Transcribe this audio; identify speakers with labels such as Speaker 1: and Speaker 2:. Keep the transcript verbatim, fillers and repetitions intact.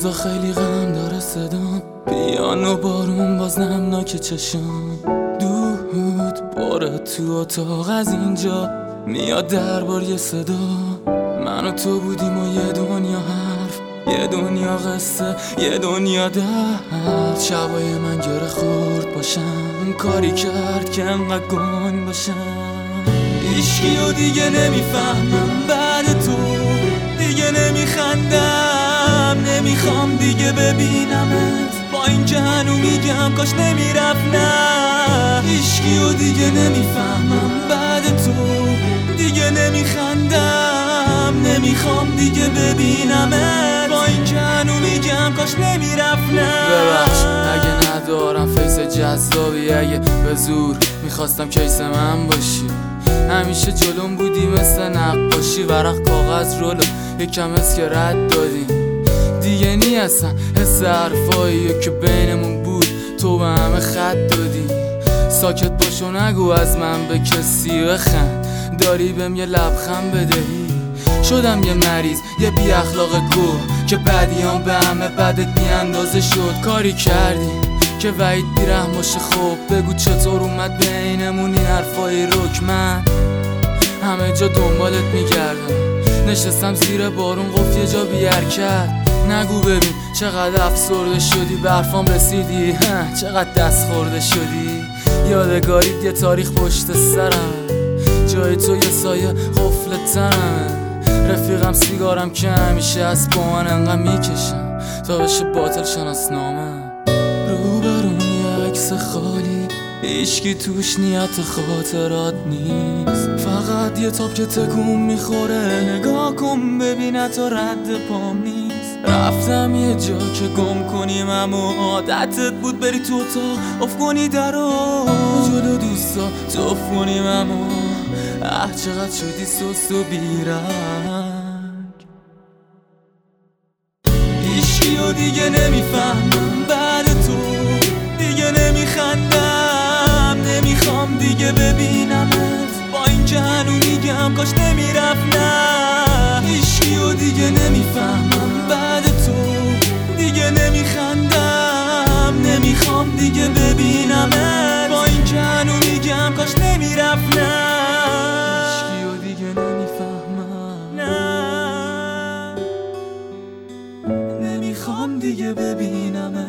Speaker 1: روزا خیلی غم داره صدام، پیانو بارون باز نمناک چشام. دود باره تو اتاق، از اینجا میاد دربار یه صدا. من و تو بودیم و یه دنیا حرف، یه دنیا قصه، یه دنیا درد. شبای من گره خورد باشم، کاری کرد که انقدر گنگ باشم. هیچکی و دیگه نمیفهمم بعد تو، دیگه نمیخندم، نمیخوام دیگه ببینمت. با این که هنو میگم کاش نمیرفت. نه هیچکی و دیگه نمیفهمم بعد تو، دیگه نمیخندم، نمیخوام دیگه ببینمت. با این که هنو میگم کاش نمیرفت. نه
Speaker 2: ببخش اگه ندارم فیس جذابی، اگه به زور میخواستم کیس من باشی. همیشه جلوم بودی مثل نقاشی، ورق کاغذ رولو یکم از که رد دادیم. دیگه نی اصلا حس حرفاییه که بینمون بود تو به همه خط دادی. ساکت باشو نگو از من به کسی، بخند داری بهم یه لبخند بدهی. شدم یه مریض یه بی اخلاق گوه که بعدیام به همه بدت بی اندازه شد. کاری کردی که وحید بیرحم باشه. خب بگو چطور اومد بینمون این حرفای رک؟ من همه جا دنبالت میگردم، نشستم زیر بارون قفل یه جا بی حرکت. نگو ببین چقدر افسرده شدی، برفام رسیدی چقدر دست خورده شدی. یادگاریت یه تاریخ پشت سرم، جای تو یه سایه قفل تنم. رفیقم سیگارم که همیشه از با من انقدر میکشم تا بشه باطل شناسنامه.
Speaker 1: روبرون یه عکس خالی، هیچکی توش نیت خاطرات نیست. فقط یه تاب که تکون میخوره، نگاه کن ببینه تا رد پام نیست. رفتم یه جا که گم کنیم، اما عادتت بود بری تو اتاق اف کنی درو جلو دوستا توف کنیم. اما اه چقدر شدی سست و بیرنگ. هیچکی و دیگه نمیفهمم بعد تو، دیگه نمیخندم، نمیخوام دیگه ببینمت. با این که هنو میگم کاش نمیرفت. نه هیچکی و دیگه نمیفهمم بعد تو، دیگه نمیخندم، نمیخوام دیگه ببینمت. با این که هنو میگم کاش نمیرفت. نه هیچکی و دیگه نمیفهمم، نه نمیخوام دیگه ببینمت.